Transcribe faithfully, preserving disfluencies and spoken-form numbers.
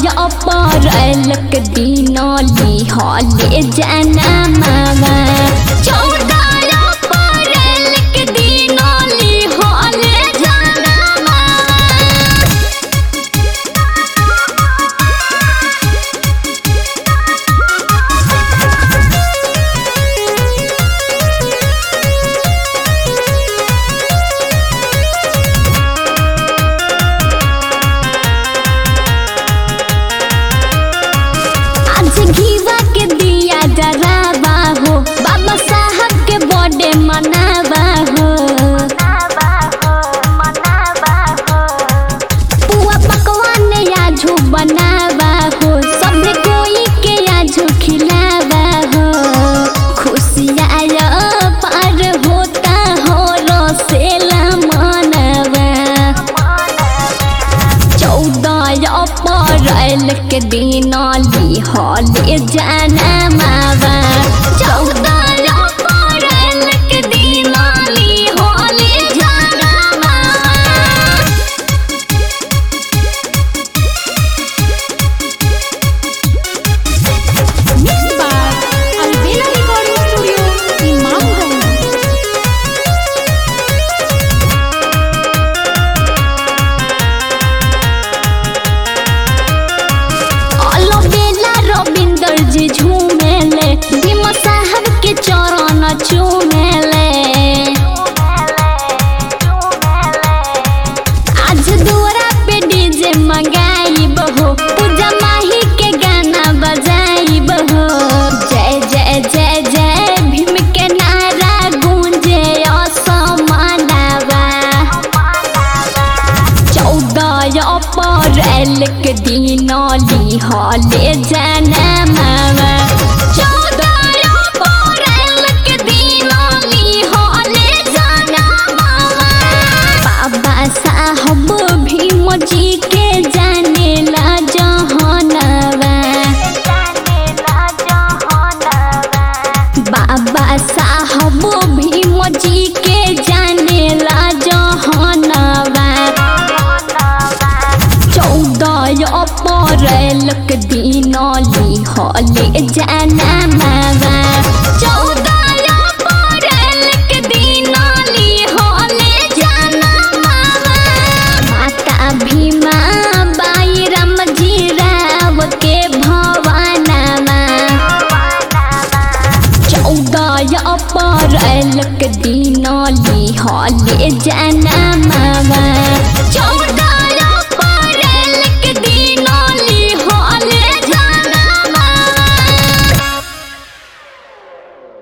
अप्रैल के दिन लिहले जनमवा चौदह अप्रैल के दिन लिहले जनमवा घीवा के दिया जराबा हो बाबा साहब के बर्थडे मनाबा हो पुआ पकवान आजू बनाबा हो सब कोई के आजू खिलाबा हो खुशियाँ पार होता हो रोसेला मनवा चौदह अप्रैल के दिन लिहले जनमवा चौदह अप्रैल के दिन लिहले जनमवा Albela Recording Studio, Imamganj। अलबेला रविंदर जी झूमेले भीम साहब के चरण चूमेले आज दुआरा पे डीजे मंगाइब हो पूजा माही के गाना बजाइब हो जय जय जय जय भीम के नारा गूंजे असमानवा चौदह अप्रैल के दिन लिहले जनमवा चौदह अप्रैल के दिन लिहले जनमवा बाबा साहब भीम जी के जानेला जहानवा बाबा साहब भीम जी के जानेला जहानवा चौदह अप्रैल के दिन लिहले जनमवा।